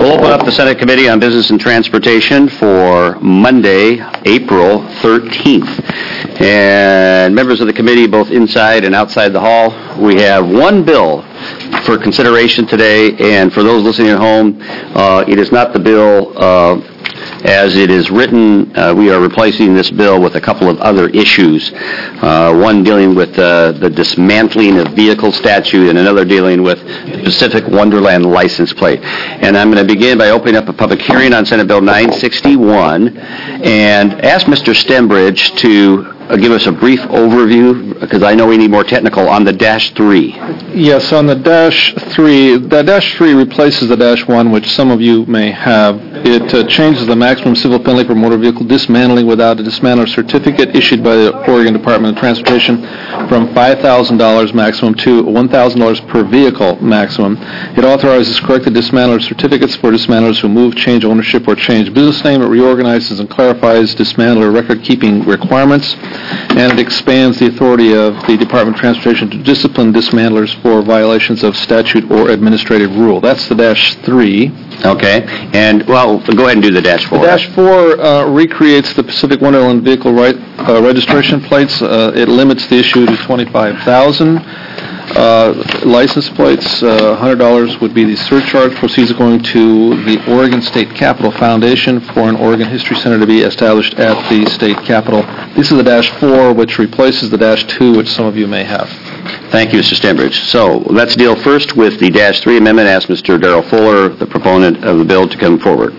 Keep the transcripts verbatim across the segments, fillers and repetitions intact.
We'll open up the Senate Committee on Business and Transportation for Monday, April thirteenth. And members of the committee, both inside and outside the hall, we have one bill for consideration today. And for those listening at home, uh, it is not the bill uh, as it is written. Uh, we are replacing this bill with a couple of other issues. Uh, one dealing with uh, the dismantling of vehicle statute, and another dealing with Pacific Wonderland license plate. And I'm going to begin by opening up a public hearing on Senate Bill nine sixty-one and ask Mister Stembridge to uh, give us a brief overview, because I know we need more technical, on the dash three. Yes, on the dash three, the dash three replaces the dash one, which some of you may have. It uh, changes the maximum civil penalty for motor vehicle dismantling without a dismantler certificate issued by the Oregon Department of Transportation from five thousand dollars maximum to one thousand dollars per vehicle maximum. It authorizes corrected dismantler certificates for dismantlers who move, change ownership, or change business name. It reorganizes and clarifies dismantler record-keeping requirements, and it expands the authority of the Department of Transportation to discipline dismantlers for violations of statute or administrative rule. That's the dash three. Okay. And, well, go ahead and do the dash four. The dash four uh, recreates the Pacific Wonderland vehicle right, uh, registration plates. Uh, it limits the issue to twenty-five thousand. Uh, license plates, uh, one hundred dollars would be the surcharge. Proceeds going to the Oregon State Capitol Foundation for an Oregon History Center to be established at the state capitol. This is the dash four, which replaces the dash two, which some of you may have. Thank you, Mister Stembridge. So let's deal first with the dash three amendment. Ask Mister Darrell Fuller, the proponent of the bill, to come forward.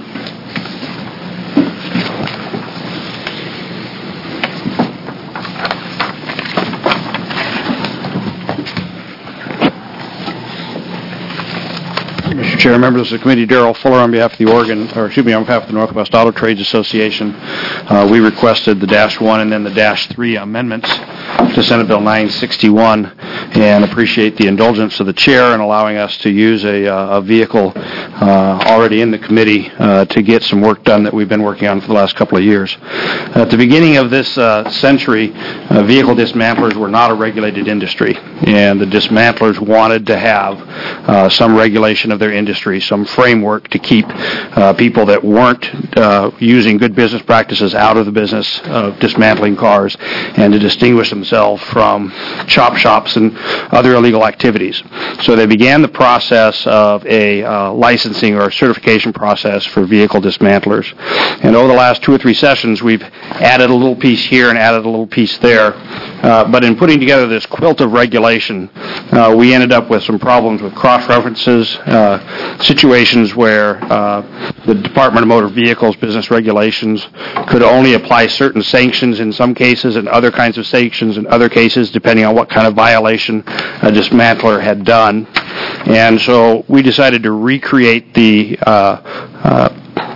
Mister Chair, members of the committee, Darrell Fuller on behalf of the Oregon, or excuse me, on behalf of the Northwest Auto Trades Association. Uh, we requested the dash one and then the dash three amendments to Senate Bill nine sixty-one, and appreciate the indulgence of the chair in allowing us to use a, uh, a vehicle uh, already in the committee uh, to get some work done that we've been working on for the last couple of years. At the beginning of this uh, century, uh, vehicle dismantlers were not a regulated industry, and the dismantlers wanted to have uh, some regulation of their industry, some framework to keep uh, people that weren't uh, using good business practices out of the business of dismantling cars, and to distinguish themselves from chop shops and other illegal activities. So they began the process of a uh, licensing or certification process for vehicle dismantlers. And over the last two or three sessions, we've added a little piece here and added a little piece there. Uh, but in putting together this quilt of regulation, uh, we ended up with some problems with cross-references, uh, situations where uh, the Department of Motor Vehicles business regulations could only apply certain sanctions in some cases and other kinds of sanctions in other cases, depending on what kind of violation a dismantler had done. And so we decided to recreate the uh, uh,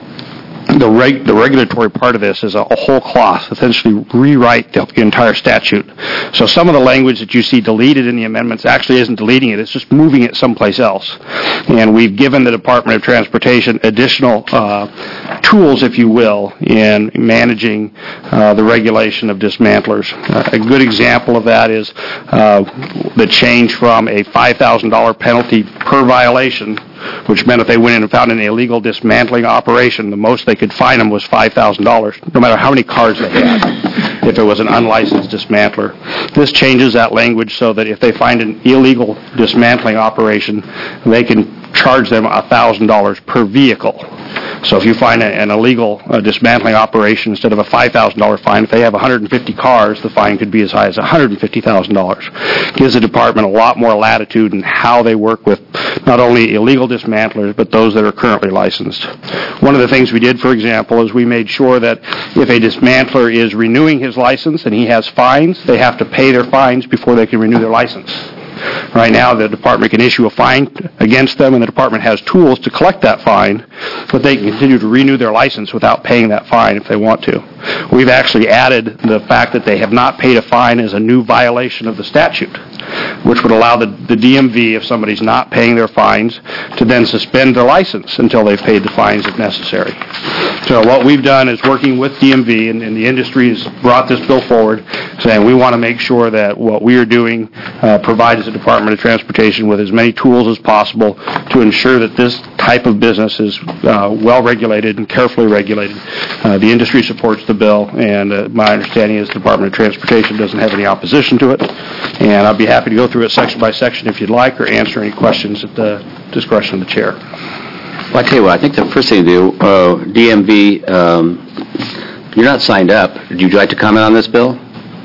The, reg- the regulatory part of this is a, a whole cloth, essentially rewrite the entire statute. So some of the language that you see deleted in the amendments actually isn't deleting it, it's just moving it someplace else. And we've given the Department of Transportation additional uh, tools, if you will, in managing uh, the regulation of dismantlers. Uh, a good example of that is uh, the change from a five thousand dollars penalty per violation, which meant if they went in and found an illegal dismantling operation, the most they could fine them was five thousand dollars, no matter how many cars they had, if it was an unlicensed dismantler. This changes that language so that if they find an illegal dismantling operation, they can charge them one thousand dollars per vehicle. So if you find a, an illegal uh, dismantling operation, instead of a five thousand dollars fine, if they have one hundred fifty cars, the fine could be as high as one hundred fifty thousand dollars. Gives the department a lot more latitude in how they work with not only illegal dismantlers, but those that are currently licensed. One of the things we did, for example, is we made sure that if a dismantler is renewing his license and he has fines, they have to pay their fines before they can renew their license. Right now, the department can issue a fine against them, and the department has tools to collect that fine, but they can continue to renew their license without paying that fine if they want to. We've actually added the fact that they have not paid a fine as a new violation of the statute, which would allow the, the D M V, if somebody's not paying their fines, to then suspend their license until they've paid the fines if necessary. So what we've done is working with D M V, and, and the industry has brought this bill forward, saying we want to make sure that what we are doing uh, provides provides the Department of Transportation with as many tools as possible to ensure that this type of business is uh, well-regulated and carefully regulated. Uh, the industry supports the bill, and uh, my understanding is the Department of Transportation doesn't have any opposition to it. And I'll be happy to go through it section by section if you'd like, or answer any questions at the discretion of the chair. Well, I tell you what, I think the first thing to do, uh, D M V, um, you're not signed up. Would you like to comment on this bill?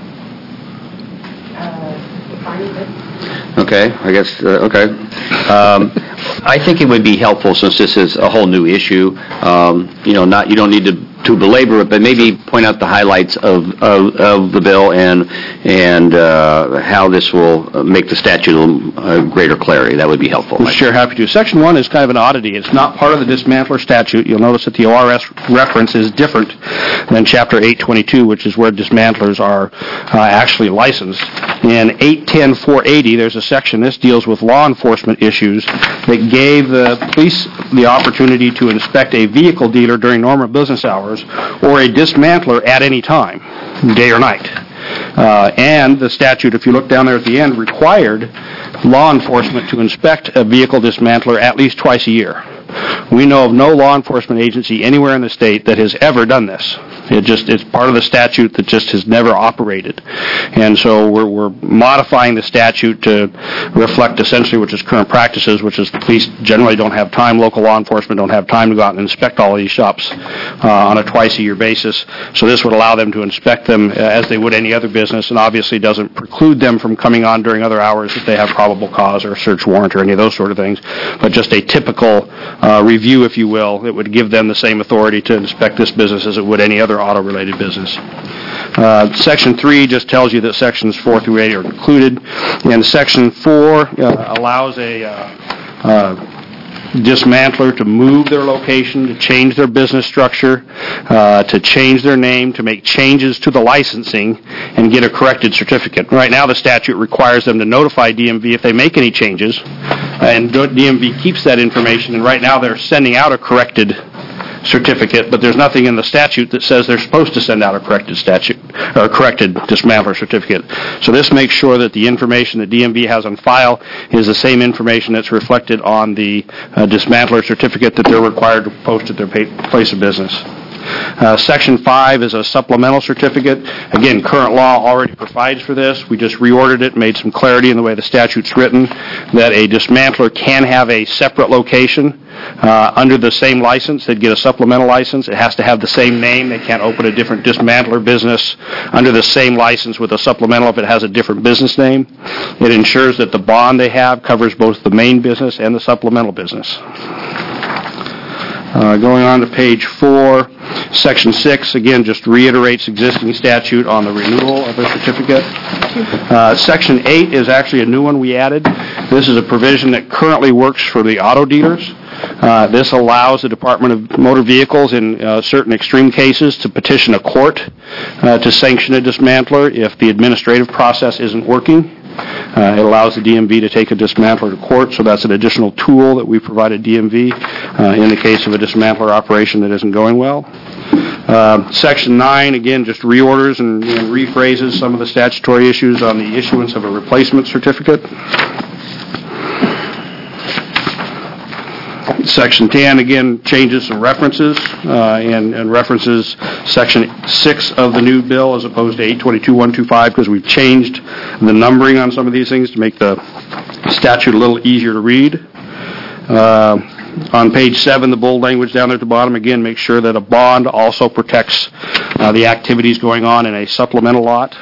Okay, I guess, uh, okay. Um, I think it would be helpful, since this is a whole new issue, um, you know, not, you don't need to, to belabor it, but maybe point out the highlights of, of, of the bill and, and, uh, how this will make the statute a little, uh, greater clarity. That would be helpful. Mister Chair, happy to. Section one is kind of an oddity. It's not part of the dismantler statute. You'll notice that the O R S reference is different than Chapter eight twenty-two, which is where dismantlers are uh, actually licensed. In eight ten four eighty, there's a section, this deals with law enforcement issues, that gave the police the opportunity to inspect a vehicle dealer during normal business hours or a dismantler at any time, day or night. Uh, and the statute, if you look down there at the end, required law enforcement to inspect a vehicle dismantler at least twice a year. We know of no law enforcement agency anywhere in the state that has ever done this. It just, it's part of the statute that just has never operated. And so we're, we're modifying the statute to reflect essentially which is current practices, which is the police generally don't have time, local law enforcement don't have time to go out and inspect all these shops uh, on a twice-a-year basis. So this would allow them to inspect them as they would any other business, and obviously doesn't preclude them from coming on during other hours if they have probable cause or a search warrant or any of those sort of things. But just a typical uh, review, if you will, that would give them the same authority to inspect this business as it would any other auto-related business. Uh, Section three just tells you that Sections four through eight are included, and Section four uh, allows a uh, uh, dismantler to move their location, to change their business structure, uh, to change their name, to make changes to the licensing, and get a corrected certificate. Right now, the statute requires them to notify D M V if they make any changes, and D M V keeps that information, and right now they're sending out a corrected certificate, but there's nothing in the statute that says they're supposed to send out a corrected statute or a corrected dismantler certificate. So this makes sure that the information that D M V has on file is the same information that's reflected on the uh, dismantler certificate that they're required to post at their pa- place of business. Uh, Section five is a supplemental certificate. Again, current law already provides for this. We just reordered it, made some clarity in the way the statute's written, that a dismantler can have a separate location uh, under the same license. They'd get a supplemental license. It has to have the same name. They can't open a different dismantler business under the same license with a supplemental if it has a different business name. It ensures that the bond they have covers both the main business and the supplemental business. Uh, going on to page four, Section six, again, just reiterates existing statute on the renewal of a certificate. Uh, Section eight is actually a new one we added. This is a provision that currently works for the auto dealers. Uh, this allows the Department of Motor Vehicles in uh, certain extreme cases to petition a court uh, to sanction a dismantler if the administrative process isn't working. Uh, it allows the D M V to take a dismantler to court, so that's an additional tool that we provided D M V uh, in the case of a dismantler operation that isn't going well. Uh, Section nine, again, just reorders and, and rephrases some of the statutory issues on the issuance of a replacement certificate. Section ten, again, changes some references uh, and, and references Section six of the new bill as opposed to eight twenty-two one twenty-five because we've changed the numbering on some of these things to make the statute a little easier to read. Uh, on page seven, the bold language down there at the bottom, again, make sure that a bond also protects uh, the activities going on in a supplemental lot.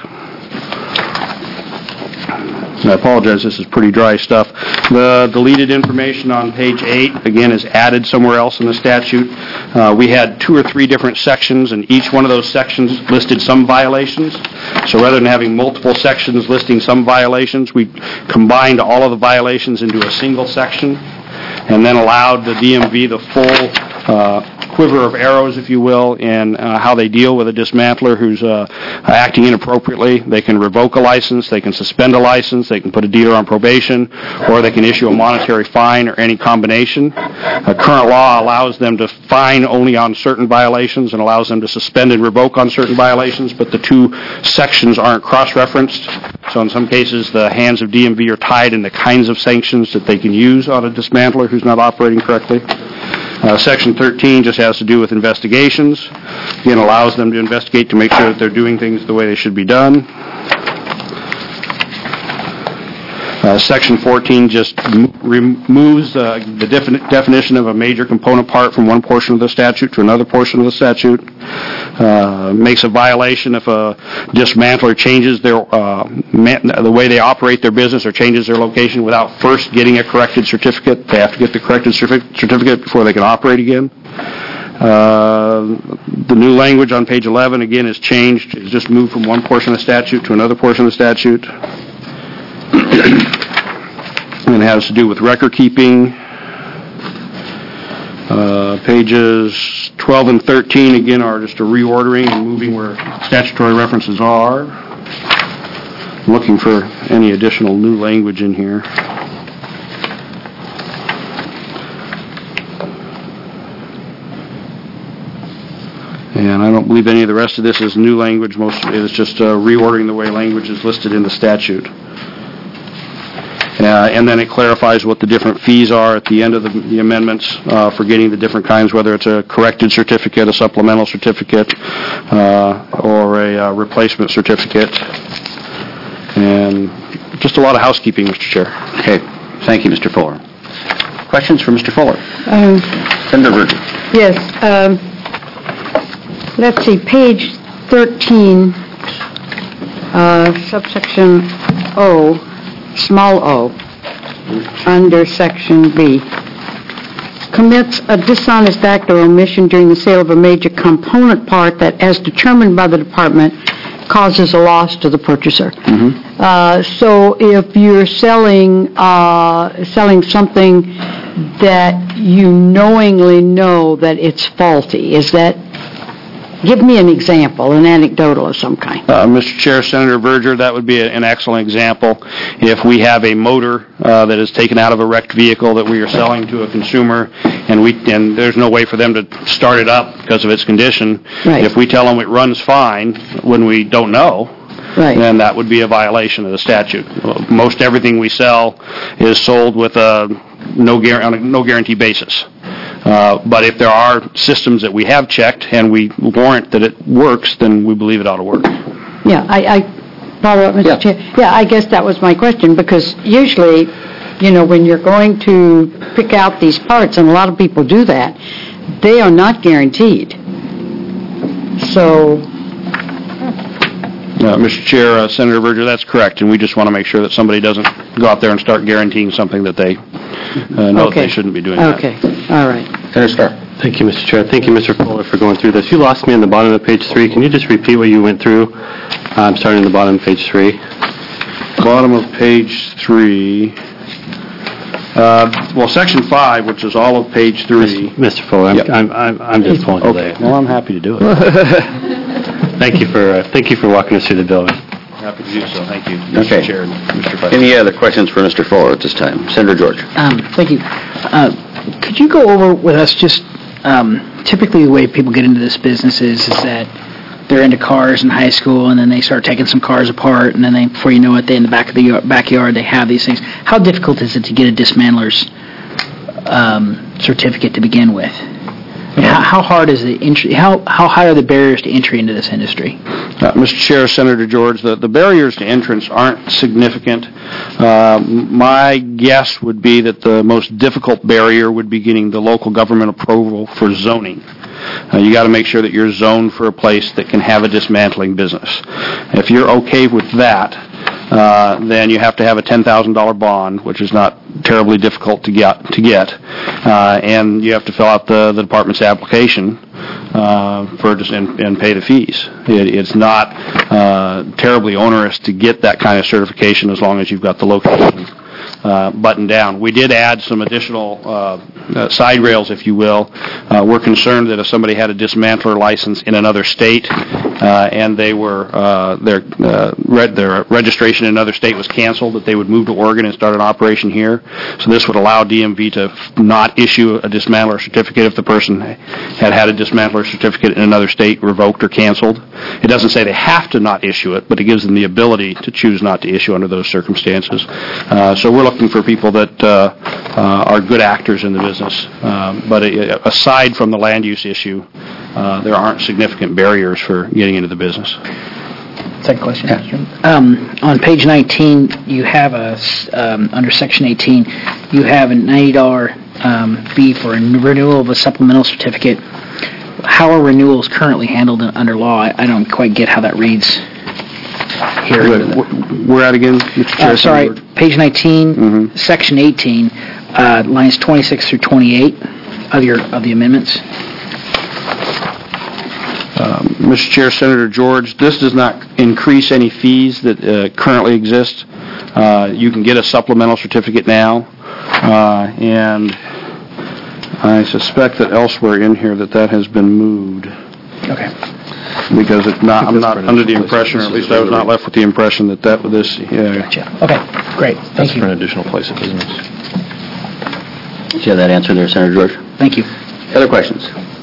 I apologize, this is pretty dry stuff. The deleted information on page eight, again, is added somewhere else in the statute. Uh, we had two or three different sections, and each one of those sections listed some violations. So rather than having multiple sections listing some violations, we combined all of the violations into a single section and then allowed the D M V the full uh, quiver of arrows, if you will, in uh, how they deal with a dismantler who's uh, acting inappropriately. They can revoke a license, they can suspend a license, they can put a dealer on probation, or they can issue a monetary fine or any combination. Uh, current law allows them to fine only on certain violations and allows them to suspend and revoke on certain violations, but the two sections aren't cross-referenced. So in some cases, the hands of D M V are tied in the kinds of sanctions that they can use on a dismantler who's not operating correctly. Uh, Section thirteen just has to do with investigations. Again, allows them to investigate to make sure that they're doing things the way they should be done. Uh, Section fourteen just m- removes uh, the defini- definition of a major component part from one portion of the statute to another portion of the statute. Uh, makes a violation if a dismantler changes their uh, man- the way they operate their business or changes their location without first getting a corrected certificate. They have to get the corrected certi- certificate before they can operate again. Uh, the new language on page eleven, again, is changed. It's just moved from one portion of the statute to another portion of the statute. And it has to do with record keeping. Uh, pages twelve and thirteen, again, are just a reordering and moving where statutory references are. I'm looking for any additional new language in here. And I don't believe any of the rest of this is new language. Most of it is just uh, reordering the way language is listed in the statute. Uh, and then it clarifies what the different fees are at the end of the, the amendments uh, for getting the different kinds, whether it's a corrected certificate, a supplemental certificate, uh, or a uh, replacement certificate. And just a lot of housekeeping, Mister Chair. Okay. Thank you, Mister Fuller. Questions for Mister Fuller? Um, Senator Verger. Yes. Um, let's see, page thirteen, uh, subsection O, small o, under section B. Commits a dishonest act or omission during the sale of a major component part that, as determined by the department, causes a loss to the purchaser. Mm-hmm. Uh, so if you're selling uh, selling something that you knowingly know that it's faulty, is that, give me an example, an anecdotal of some kind. Uh, Mister Chair, Senator Verger, that would be a, an excellent example. If we have a motor uh, that is taken out of a wrecked vehicle that we are selling to a consumer, and we and there's no way for them to start it up because of its condition, Right. if we tell them it runs fine when we don't know, Right. then that would be a violation of the statute. Most everything we sell is sold with a no guar- on a no guarantee basis. Uh, but if there are systems that we have checked and we warrant that it works, then we believe it ought to work. Yeah, I, I follow up, Mister Yeah. Chair. Yeah, I guess that was my question, because usually, you know, when you're going to pick out these parts, and a lot of people do that, they are not guaranteed. So, Uh, Mister Chair, uh, Senator Verger, that's correct, and we just want to make sure that somebody doesn't go out there and start guaranteeing something that they uh, know that okay. they shouldn't be doing that. Okay, all right. Senator Starr. Thank you, Mister Chair. Thank you, Mister Fuller, for going through this. You lost me on the bottom of page three. Can you just repeat what you went through? I'm starting at the bottom of page three. Bottom of page three. Uh, well, section five, which is all of page three. Mister Fuller, I'm, Yep. I'm, I'm, I'm just pulling Okay, today. well, I'm happy to do it. Thank you for uh, thank you for walking us through the bill. Happy to do so. Thank you, Mister Okay. Chair and Mister Vice. Any other questions for Mister Fuller at this time? Senator George. Um, Thank you. Uh, Could you go over with us just, um, typically the way people get into this business is, is that they're into cars in high school, and then they start taking some cars apart, and then they, before you know it, they in the back of the yard, backyard, they have these things. How difficult is it to get a dismantler's um, certificate to begin with? And how, how hard is the entry? How how high are the barriers to entry into this industry? Uh, Mister Chair, Senator George, the, the barriers to entrance aren't significant. Uh, my guess would be that the most difficult barrier would be getting the local government approval for zoning. Uh, you got to make sure that you're zoned for a place that can have a dismantling business. If you're okay with that, uh, then you have to have a ten thousand dollars bond, which is not terribly difficult to get, to get. Uh, and you have to fill out the, the department's application uh, for just and, and pay the fees. It, it's not uh, terribly onerous to get that kind of certification as long as you've got the location uh, buttoned down. We did add some additional uh, uh, side rails, if you will. Uh, we're concerned that if somebody had a dismantler license in another state uh, and they were uh, their uh, re- their registration in another state was canceled, that they would move to Oregon and start an operation here. So this would allow D M V to f- not issue a dismantler certificate if the person had had a dismantler certificate in another state revoked or canceled. It doesn't say they have to not issue it, but it gives them the ability to choose not to issue under those circumstances. Uh, so we're looking for people that uh, uh, are good actors in the business. Um, but uh, aside from the land use issue, uh, there aren't significant barriers for getting into the business. Second question, Mister Chairman. Um, on page nineteen, you have a, s- um, under section eighteen, you have a ninety dollars um, fee for a renewal of a supplemental certificate. How are renewals currently handled in- under law? I I don't quite get how that reads here. We're at again, Mister Chair? Uh, sorry, page nineteen, Mhm. section eighteen, uh, lines twenty-six through twenty-eight of your, of the amendments. Um, Mister Chair, Senator George, this does not increase any fees that uh, currently exist. Uh, You can get a supplemental certificate now, uh, and I suspect that elsewhere in here that that has been moved, Okay. because it's not, I'm not for an under the additional impression, or at place least of I was business. not left with the impression that that, this, yeah. Gotcha. Okay, great. That's Thank for an you. additional place of business. Do you have that answer there, Senator George? Thank you. Other questions?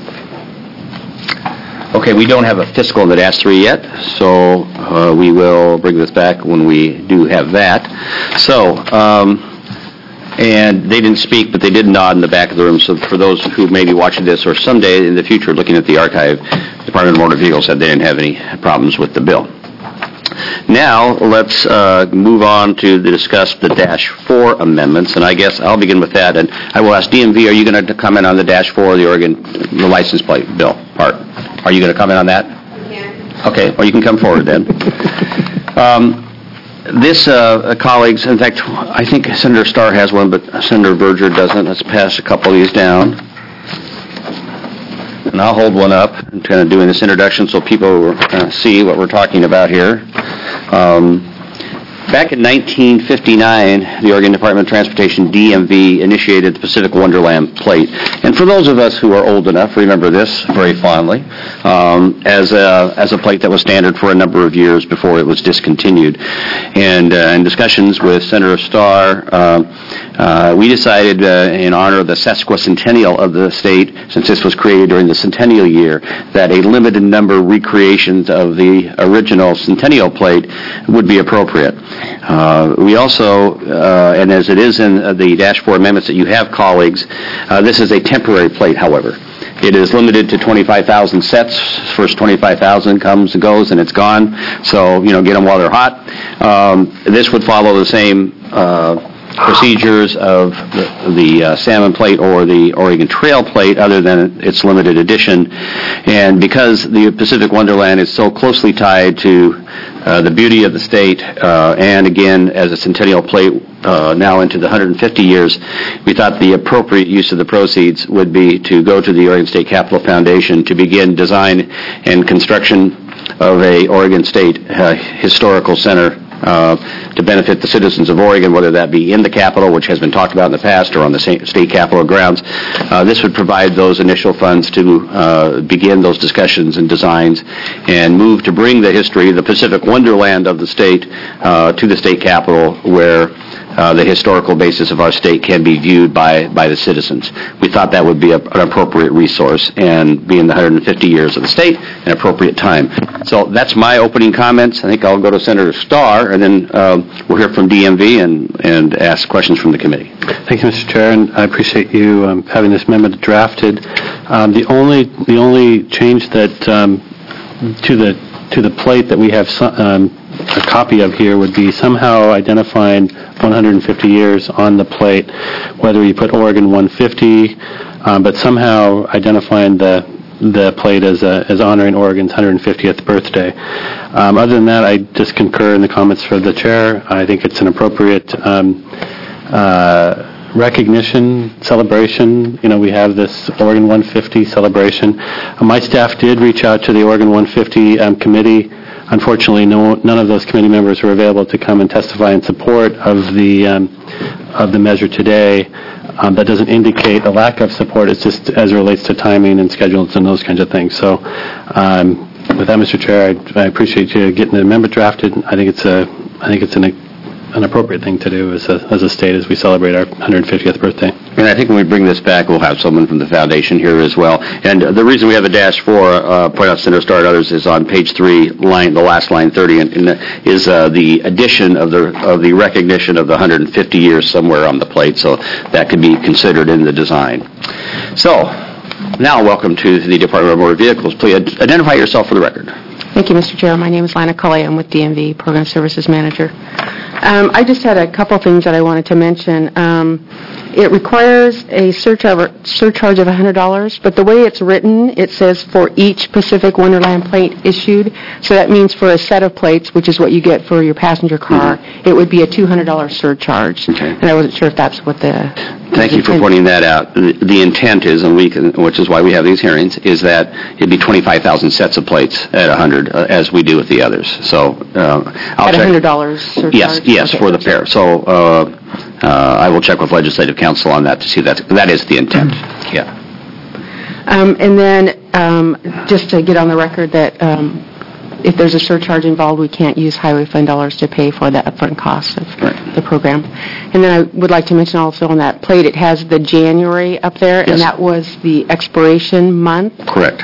Okay, we don't have a fiscal in the dash three yet, so uh, we will bring this back when we do have that. So, um, and they didn't speak, but they did nod in the back of the room, so for those who may be watching this or someday in the future looking at the archive, Department of Motor Vehicles said they didn't have any problems with the bill. Now, let's uh, move on to discuss the dash four amendments, and I guess I'll begin with that, and I will ask D M V, are you going to comment on the dash four, the Oregon, the license plate bill part? Are you going to comment on that? Yeah. Okay, well, you can come forward then. Um, This, uh, colleagues, in fact, I think Senator Starr has one, but Senator Berger doesn't. Let's pass a couple of these down. And I'll hold one up and kind of doing this introduction so people will uh, see what we're talking about here. Um, Back in nineteen fifty-nine, the Oregon Department of Transportation, D M V, initiated the Pacific Wonderland plate. And for those of us who are old enough, remember this very fondly, um, as a as a plate that was standard for a number of years before it was discontinued. And uh, in discussions with Senator Starr, uh, uh, we decided uh, in honor of the sesquicentennial of the state, since this was created during the centennial year, that a limited number of recreations of the original centennial plate would be appropriate. Uh, we also, uh, and as it is in uh, the dash four amendments that you have, colleagues, uh, this is a temporary plate, however. It is limited to twenty-five thousand sets. First twenty-five thousand comes and goes, and it's gone. So, you know, get them while they're hot. Um, this would follow the same uh, procedures of the, the uh, salmon plate or the Oregon Trail plate, other than its limited edition. And because the Pacific Wonderland is so closely tied to uh, the beauty of the state, uh, and again, as a centennial plate uh, now into the one hundred fifty years, we thought the appropriate use of the proceeds would be to go to the Oregon State Capitol Foundation to begin design and construction of a Oregon State uh, Historical Center Uh, to benefit the citizens of Oregon, whether that be in the Capitol, which has been talked about in the past, or on the state Capitol grounds. Uh, this would provide those initial funds to uh, begin those discussions and designs and move to bring the history, the Pacific Wonderland of the state, uh, to the state Capitol, where Uh, the historical basis of our state can be viewed by, by the citizens. We thought that would be a, an appropriate resource, and being the one hundred fifty years of the state, an appropriate time. So that's my opening comments. I think I'll go to Senator Starr, and then uh, we'll hear from D M V and, and ask questions from the committee. Thank you, Mister Chair, and I appreciate you um, having this amendment drafted. Um, the only the only change that um, to the to the plate that we have so- um, a copy of here would be somehow identifying one hundred fifty years on the plate, whether you put Oregon one fifty, um, but somehow identifying the the plate as a, as honoring Oregon's one hundred fiftieth birthday. Um, other than that, I just concur in the comments for the chair. I think it's an appropriate um, uh, recognition, celebration. You know, we have this Oregon one fifty celebration. Uh, my staff did reach out to the Oregon one fifty um, committee unfortunately, no, none of those committee members were available to come and testify in support of the, um, of the measure today. Um, That doesn't indicate a lack of support, it's just as it relates to timing and schedules and those kinds of things. So, um, with that, Mister Chair, I, I appreciate you getting the amendment drafted. I think it's a, I think it's an, an appropriate thing to do as a, as a state as we celebrate our one hundred fiftieth birthday. And I think when we bring this back, we'll have someone from the foundation here as well. And the reason we have a dash four, uh, point out Senator Starr and others, is on page three, line, the last line, thirty, and, and is uh, the addition of the of the recognition of the one hundred fifty years somewhere on the plate, so that could be considered in the design. So, now welcome to the Department of Motor Vehicles. Please identify yourself for the record. Thank you, Mister Chair. My name is Lana Culley. I'm with D M V, Program Services Manager. Um, I just had a couple things that I wanted to mention. Um, it requires a surcharge surcharge of one hundred dollars, but the way it's written, it says for each Pacific Wonderland plate issued. So that means for a set of plates, which is what you get for your passenger car, mm-hmm. it would be a two hundred dollars surcharge. Okay. And I wasn't sure if that's what the... Thank you for pointing that out. The, the intent is, and we can, which is why we have these hearings, is that it'd be twenty-five thousand sets of plates at one hundred, uh, as we do with the others. So, uh, I'll At check. one hundred dollars surcharge? Yes, yes, Okay. for the pair. So, uh, uh, I will check with Legislative Council on that to see that, that is the intent. Yeah. Um, and then, um, just to get on the record that um, if there's a surcharge involved, we can't use highway fund dollars to pay for the upfront cost of Right. the program. And then I would like to mention also on that plate, it has the January up there, Yes. and that was the expiration month. Correct.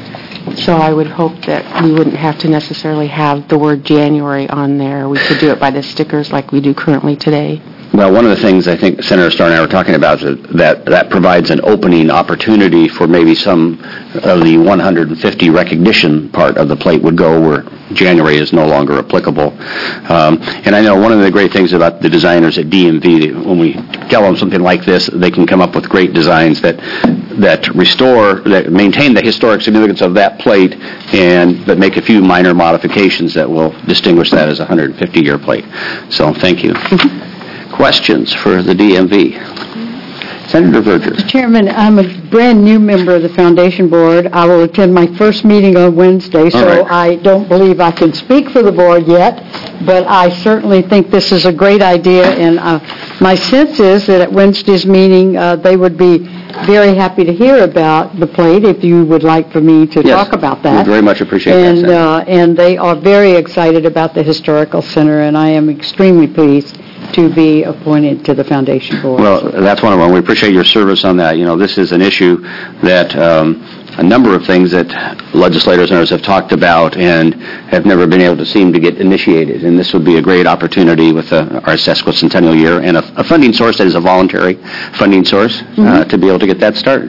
So I would hope that we wouldn't have to necessarily have the word January on there. We could do it by the stickers like we do currently today. Well, one of the things I think Senator Starr and I were talking about is that that provides an opening opportunity for maybe some of the one hundred fifty recognition part of the plate would go where January is no longer applicable. Um, and I know one of the great things about the designers at D M V, when we tell them something like this, they can come up with great designs that that restore, that maintain the historic significance of that plate, and but make a few minor modifications that will distinguish that as a one hundred fifty year plate. So, thank you. Questions for the D M V? Senator Verger. Mister Chairman, I'm a brand-new member of the Foundation Board. I will attend my first meeting on Wednesday, so All right. I don't believe I can speak for the board yet, but I certainly think this is a great idea, and uh, my sense is that at Wednesday's meeting, uh, they would be very happy to hear about the plate, if you would like for me to Yes, talk about that. we very much appreciate that, And, Senator. uh, and they are very excited about the Historical Center, and I am extremely pleased to be appointed to the Foundation Board. Well, that's one of them. We appreciate your service on that. You know, this is an issue that um, a number of things that legislators and others have talked about and have never been able to seem to get initiated. And this would be a great opportunity with uh, our sesquicentennial year and a, a funding source that is a voluntary funding source uh, Mm-hmm. to be able to get that started.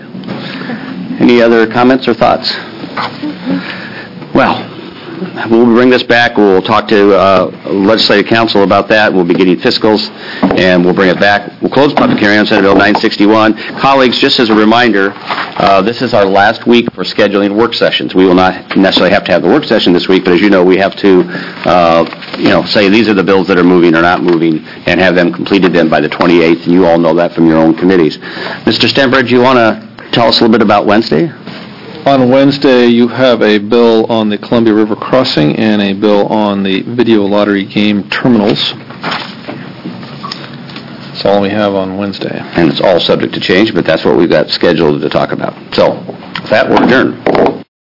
Any other comments or thoughts? Well, we'll bring this back. We'll talk to uh, Legislative Council about that. We'll be getting fiscals, and we'll bring it back. We'll close public hearing on Senate Bill nine sixty-one. Colleagues, just as a reminder, uh, this is our last week for scheduling work sessions. We will not necessarily have to have the work session this week, but as you know, we have to, uh, you know, say these are the bills that are moving or not moving, and have them completed then by the twenty-eighth, and you all know that from your own committees. Mister Stenbridge, you want to tell us a little bit about Wednesday? On Wednesday, you have a bill on the Columbia River Crossing and a bill on the video lottery game terminals. That's all we have on Wednesday. And it's all subject to change, but that's what we've got scheduled to talk about. So, with that, we're adjourned.